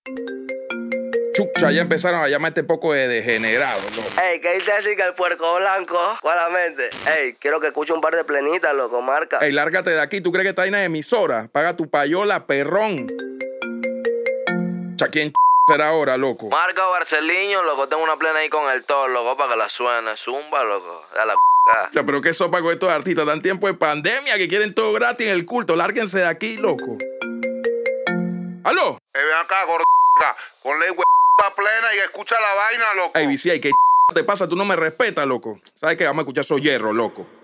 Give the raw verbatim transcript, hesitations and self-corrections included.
Chucha, ya empezaron a llamar a este poco de degenerados, loco. Ey, ¿qué dice así que el puerco blanco? ¿Cuál la mente? Ey, quiero que escuche un par de plenitas, loco, marca. Ey, lárgate de aquí. ¿Tú crees que está en emisora? Paga tu payola, perrón. Cha, ¿quién será ahora, loco? Marca Barceliño, loco, tengo una plena ahí con el Thor, loco, para que la suene. Zumba, loco, da la O sea, pero qué sopa con estos artistas. Dan tiempo de pandemia que quieren todo gratis en el culto. Lárguense de aquí, loco. ¿Aló? Eh, ven acá, gorda. Ponle hue plena y escucha la vaina, loco. Ey, Vicía, ¿qué te pasa? Tú no me respetas, loco. ¿Sabes qué? Vamos a escuchar esos hierros, loco.